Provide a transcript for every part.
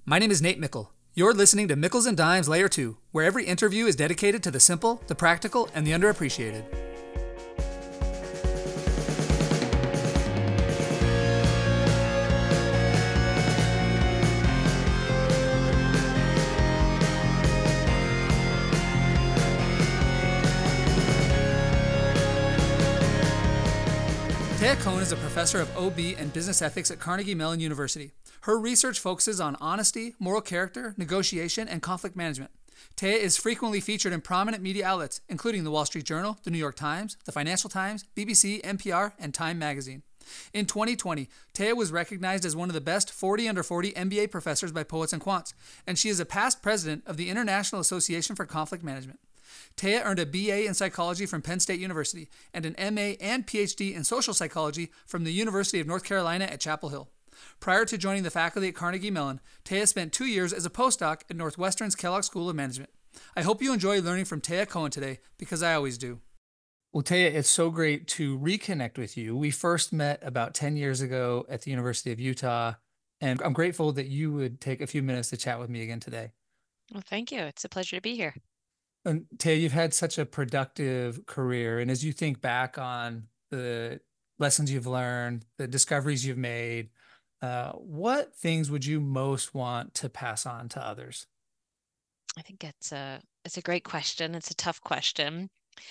My name is Nate Mickle. You're listening to Mickles and Dimes Layer 2, where every interview is dedicated to the simple, the practical, and the underappreciated. Taya Cohen is a professor of OB and business ethics at Carnegie Mellon University. Her research focuses on honesty, moral character, negotiation, and conflict management. Taya is frequently featured in prominent media outlets, including the Wall Street Journal, the New York Times, the Financial Times, BBC, NPR, and Time Magazine. In 2020, Taya was recognized as one of the best 40 under 40 MBA professors by Poets and Quants, and she is a past president of the International Association for Conflict Management. Taya earned a BA in psychology from Penn State University and an MA and PhD in social psychology from the University of North Carolina at Chapel Hill. Prior to joining the faculty at Carnegie Mellon, Taya spent 2 years as a postdoc at Northwestern's Kellogg School of Management. I hope you enjoy learning from Taya Cohen today, because I always do. Well, Taya, it's so great to reconnect with you. We first met about 10 years ago at the University of Utah, and I'm grateful that you would take a few minutes to chat with me again today. Well, thank you. It's a pleasure to be here. And Taya, you've had such a productive career. And as you think back on the lessons you've learned, the discoveries you've made, what things would you most want to pass on to others? I think it's a great question. It's a tough question.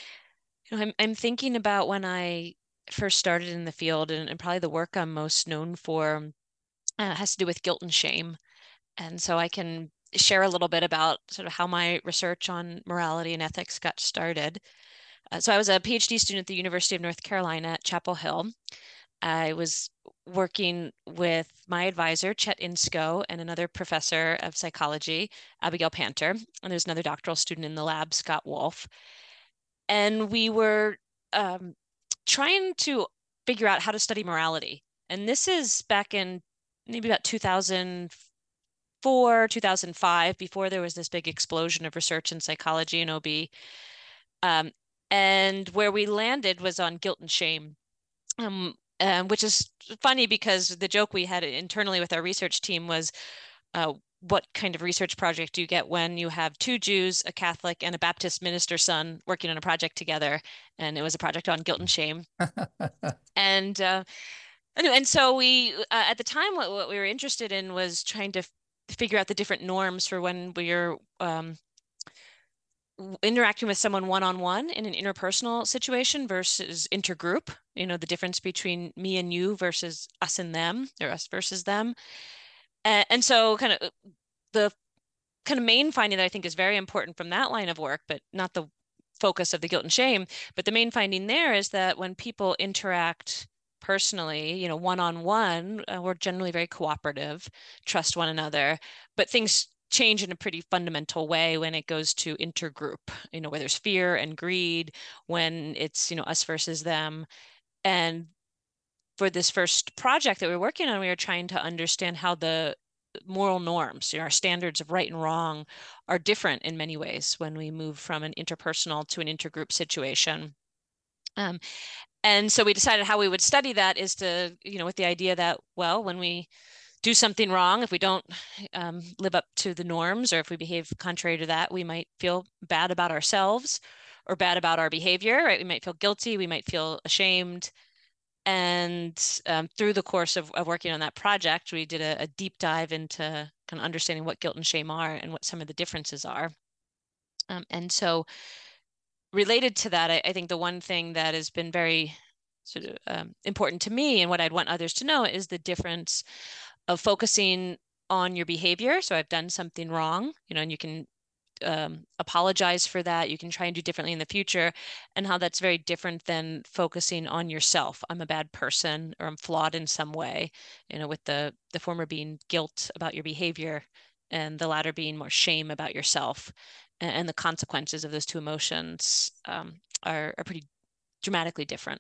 I'm thinking about when I first started in the field, and probably the work I'm most known for has to do with guilt and shame. And so I can share a little bit about sort of how my research on morality and ethics got started. So I was a PhD student at the University of North Carolina at Chapel Hill. I was working with my advisor, Chet Insko, and another professor of psychology, Abigail Panter. And there's another doctoral student in the lab, Scott Wolf. And we were trying to figure out how to study morality. And this is back in maybe about 2004, 2005, before there was this big explosion of research in psychology and OB. And where we landed was on guilt and shame. Which is funny because the joke we had internally with our research team was, what kind of research project do you get when you have two Jews, a Catholic, and a Baptist minister's son working on a project together? And it was a project on guilt and shame. And and so we, at the time, what we were interested in was trying to figure out the different norms for when we're interacting with someone one-on-one in an interpersonal situation versus intergroup, the difference between me and you versus us and them, or us versus them. And so the kind of main finding that I think is very important from that line of work, but not the focus of the guilt and shame, but the main finding there is that when people interact personally, one-on-one, we're generally very cooperative, trust one another, but things change in a pretty fundamental way when it goes to intergroup, where there's fear and greed, when it's, us versus them. And for this first project that we were working on, we were trying to understand how the moral norms, our standards of right and wrong, are different in many ways when we move from an interpersonal to an intergroup situation. And so we decided how we would study that is to, with the idea that, well, when we do something wrong, if we don't live up to the norms, or if we behave contrary to that, we might feel bad about ourselves or bad about our behavior, right? We might feel guilty, we might feel ashamed. And through the course of working on that project, we did a deep dive into kind of understanding what guilt and shame are and what some of the differences are. And so related to that, I think the one thing that has been very sort of important to me and what I'd want others to know is the difference of focusing on your behavior. So I've done something wrong, and you can apologize for that. You can try and do differently in the future, and how that's very different than focusing on yourself. I'm a bad person, or I'm flawed in some way, with the former being guilt about your behavior and the latter being more shame about yourself. And the consequences of those two emotions are pretty dramatically different.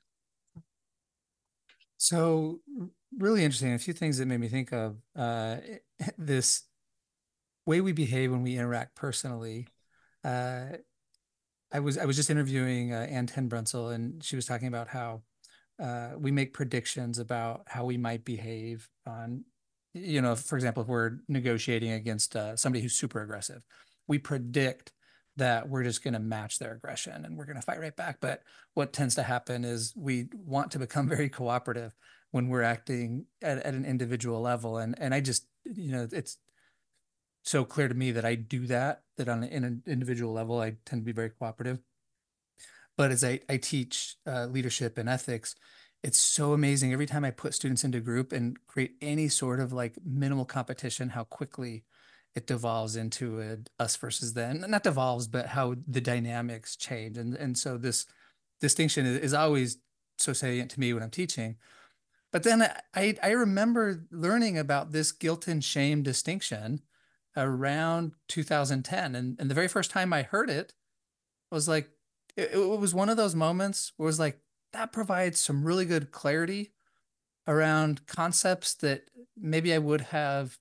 So, really interesting. A few things that made me think of this way we behave when we interact personally. Uh, I was just interviewing Ann Tenbrunsel, and she was talking about how we make predictions about how we might behave on For example, if we're negotiating against somebody who's super aggressive, we predict that we're just going to match their aggression and we're going to fight right back. But what tends to happen is we want to become very cooperative when we're acting at an individual level. And I just, it's so clear to me that I do that on an individual level, I tend to be very cooperative. But as I teach leadership and ethics, it's so amazing every time I put students into a group and create any sort of like minimal competition, how quickly it devolves into a us versus them. Not devolves, but how the dynamics change. And so this distinction is always so salient to me when I'm teaching. But then I remember learning about this guilt and shame distinction around 2010. And the very first time I heard it was like, it was one of those moments where it was like, that provides some really good clarity around concepts that maybe I would have,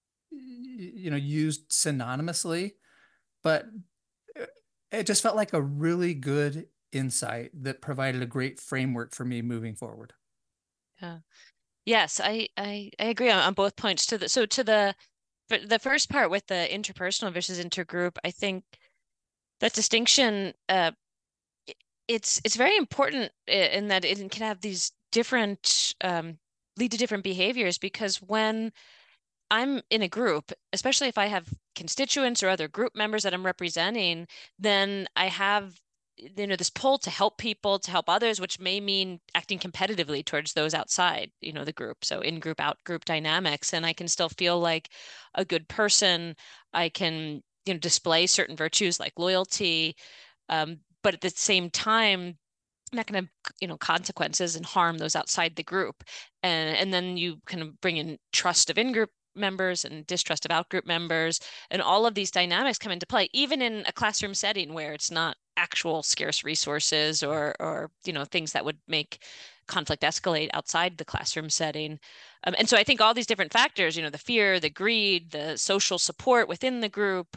used synonymously, but it just felt like a really good insight that provided a great framework for me moving forward. Yeah. Yes, I agree on both points. For the first part with the interpersonal versus intergroup, I think that distinction it's very important in that it can have these different lead to different behaviors because when I'm in a group, especially if I have constituents or other group members that I'm representing, then I have this pull to help people, to help others, which may mean acting competitively towards those outside, the group. So in group, out group dynamics. And I can still feel like a good person. I can, display certain virtues like loyalty. But at the same time, I'm not going to, consequences and harm those outside the group. And then you kind of bring in trust of in-group members and distrust of out-group members, and all of these dynamics come into play, even in a classroom setting where it's not actual scarce resources or things that would make conflict escalate outside the classroom setting. And so I think all these different factors, the fear, the greed, the social support within the group,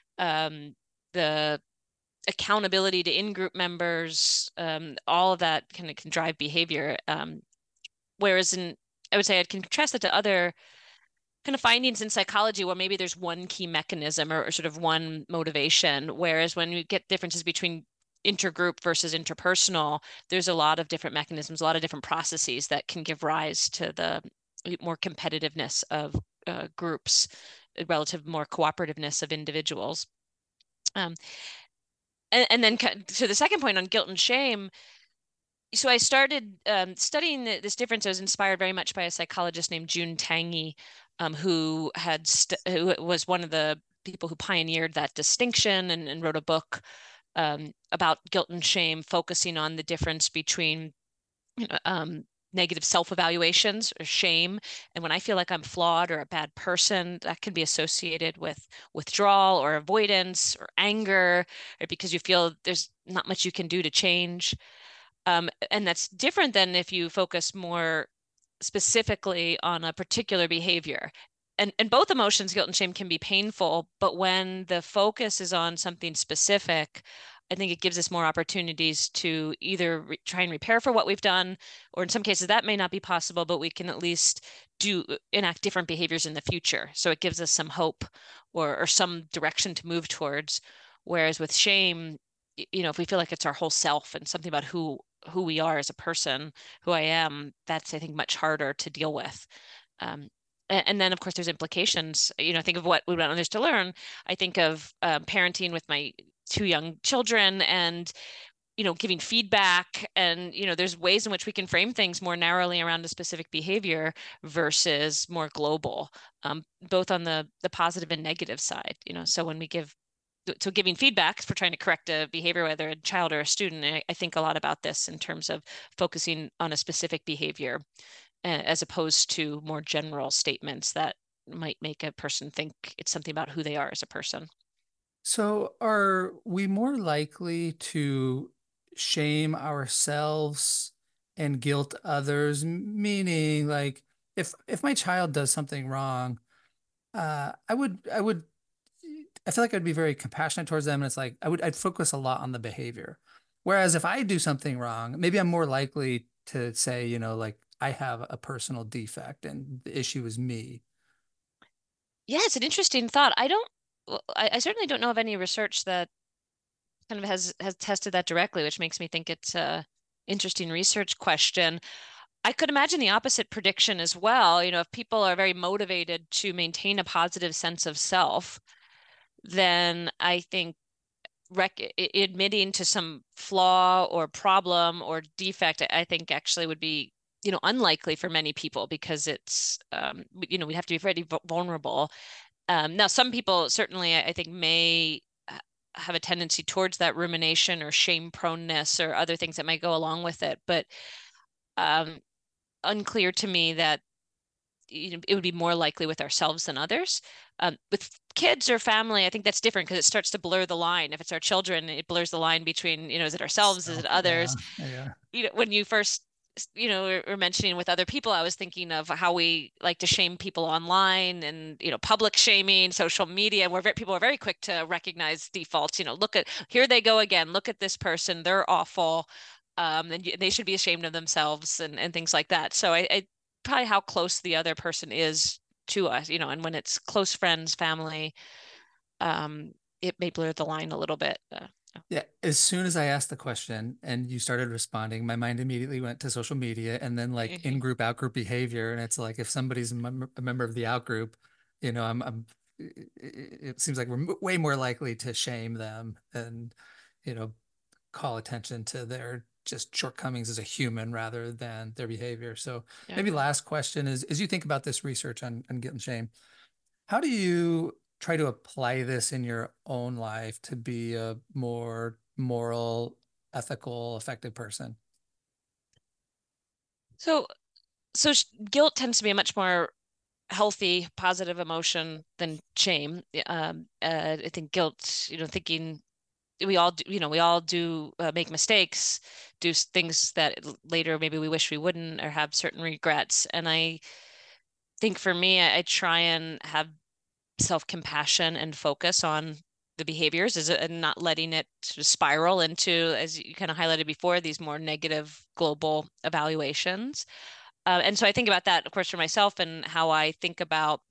the accountability to in-group members, all of that kind of can drive behavior. Whereas I would say I'd contrast it to other kind of findings in psychology where maybe there's one key mechanism or sort of one motivation, whereas when you get differences between intergroup versus interpersonal, there's a lot of different mechanisms, a lot of different processes that can give rise to the more competitiveness of groups, relative more cooperativeness of individuals. Um, and then to the second point on guilt and shame, so I started studying this difference. I was inspired very much by a psychologist named June Tangi, who was one of the people who pioneered that distinction and wrote a book about guilt and shame, focusing on the difference between negative self-evaluations or shame. And when I feel like I'm flawed or a bad person, that can be associated with withdrawal or avoidance or anger, or because you feel there's not much you can do to change. And that's different than if you focus more specifically on a particular behavior. And both emotions, guilt and shame, can be painful, but when the focus is on something specific, I think it gives us more opportunities to either try and repair for what we've done, or in some cases that may not be possible, but we can at least enact different behaviors in the future. So it gives us some hope or some direction to move towards. Whereas with shame, if we feel like it's our whole self and something about who we are as a person, who I am, that's I think much harder to deal with. And then of course there's implications. Think of what we want others to learn. I think of parenting with my two young children and giving feedback, and there's ways in which we can frame things more narrowly around a specific behavior versus more global, both on the positive and negative side. So when we giving feedback for trying to correct a behavior, whether a child or a student, I think a lot about this in terms of focusing on a specific behavior as opposed to more general statements that might make a person think it's something about who they are as a person. So are we more likely to shame ourselves and guilt others? Meaning, like, if my child does something wrong, I feel like I'd be very compassionate towards them, and it's like I'd focus a lot on the behavior. Whereas if I do something wrong, maybe I'm more likely to say, like I have a personal defect and the issue is me. Yeah, it's an interesting thought. I certainly don't know of any research that kind of has tested that directly, which makes me think it's a interesting research question. I could imagine the opposite prediction as well. If people are very motivated to maintain a positive sense of self, then I think admitting to some flaw or problem or defect, I think actually would be, unlikely for many people because it's, we have to be very vulnerable. Now, some people certainly, I think, may have a tendency towards that rumination or shame proneness or other things that might go along with it, but um, unclear to me that it would be more likely with ourselves than others. With kids or family, I think that's different because it starts to blur the line. If it's our children, it blurs the line between, is it ourselves, is it So, yeah, others? yeah. When you first, were mentioning with other people, I was thinking of how we like to shame people online and, public shaming, social media. People are very quick to recognize defaults. Here they go again. Look at this person. They're awful. And they should be ashamed of themselves and things like that. So I probably how close the other person is to us, and when it's close friends, family, it may blur the line a little bit. Yeah, as soon as I asked the question and you started responding, my mind immediately went to social media and then like in-group, out-group behavior. And it's like if somebody's a member of the out-group, it seems like we're way more likely to shame them and, you know, call attention to their just shortcomings as a human rather than their behavior. So Yeah. maybe last question is, as you think about this research on guilt and shame, how do you try to apply this in your own life to be a more moral, ethical, effective person? So, guilt tends to be a much more healthy, positive emotion than shame. I think guilt, thinking we all do make mistakes, do things that later maybe we wish we wouldn't or have certain regrets. And I think for me, I try and have self-compassion and focus on the behaviors and not letting it sort of spiral into, as you kind of highlighted before, these more negative global evaluations. And so I think about that, of course, for myself and how I think about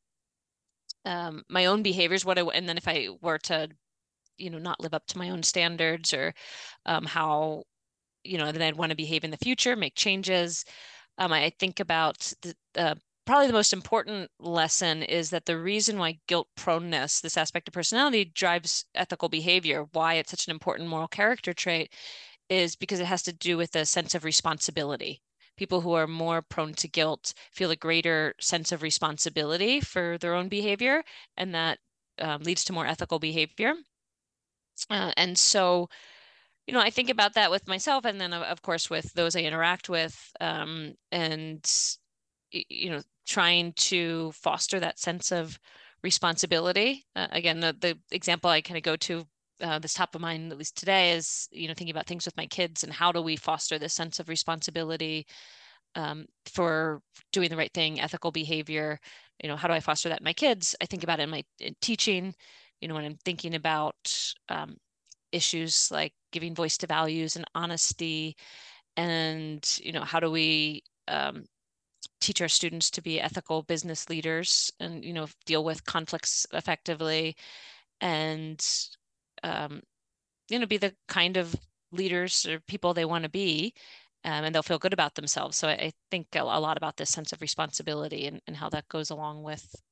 my own behaviors, and then if I were to, not live up to my own standards or how, then I'd want to behave in the future, make changes. I think about probably the most important lesson is that the reason why guilt proneness, this aspect of personality, drives ethical behavior, why it's such an important moral character trait, is because it has to do with a sense of responsibility. People who are more prone to guilt feel a greater sense of responsibility for their own behavior, and that leads to more ethical behavior. And so, I think about that with myself, and then of course with those I interact with, and trying to foster that sense of responsibility. Again, the example I kind of go to this top of mind, at least today, is thinking about things with my kids and how do we foster this sense of responsibility for doing the right thing, ethical behavior. How do I foster that in my kids? I think about it in teaching. When I'm thinking about issues like giving voice to values and honesty, and how do we teach our students to be ethical business leaders and deal with conflicts effectively and um, be the kind of leaders or people they want to be, and they'll feel good about themselves. So I think a lot about this sense of responsibility and how that goes along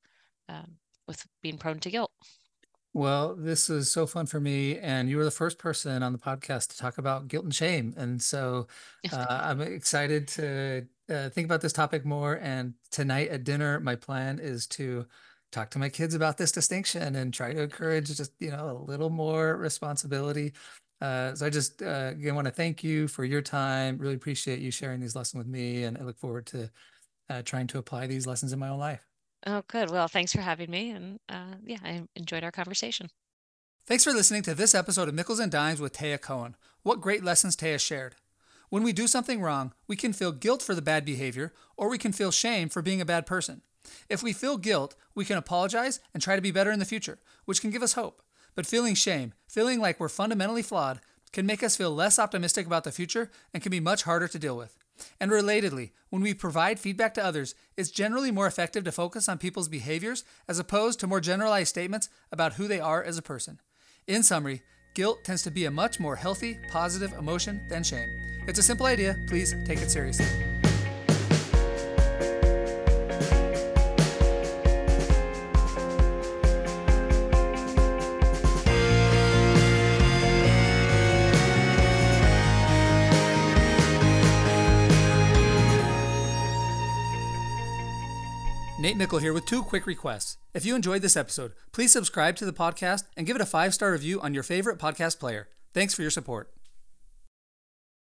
with being prone to guilt. Well, this is so fun for me, and you were the first person on the podcast to talk about guilt and shame. And so I'm excited to think about this topic more. And tonight at dinner, my plan is to talk to my kids about this distinction and try to encourage just, a little more responsibility. So I just, again, want to thank you for your time. Really appreciate you sharing these lessons with me. And I look forward to trying to apply these lessons in my own life. Oh, good. Well, thanks for having me. And yeah, I enjoyed our conversation. Thanks for listening to this episode of Nickels and Dimes with Taya Cohen. What great lessons Taya shared. When we do something wrong, we can feel guilt for the bad behavior, or we can feel shame for being a bad person. If we feel guilt, we can apologize and try to be better in the future, which can give us hope. But feeling shame, feeling like we're fundamentally flawed, can make us feel less optimistic about the future and can be much harder to deal with. And relatedly, when we provide feedback to others, it's generally more effective to focus on people's behaviors as opposed to more generalized statements about who they are as a person. In summary, guilt tends to be a much more healthy, positive emotion than shame. It's a simple idea. Please take it seriously. Nate Mickle here with 2 quick requests. If you enjoyed this episode, please subscribe to the podcast and give it a 5-star review on your favorite podcast player. Thanks for your support.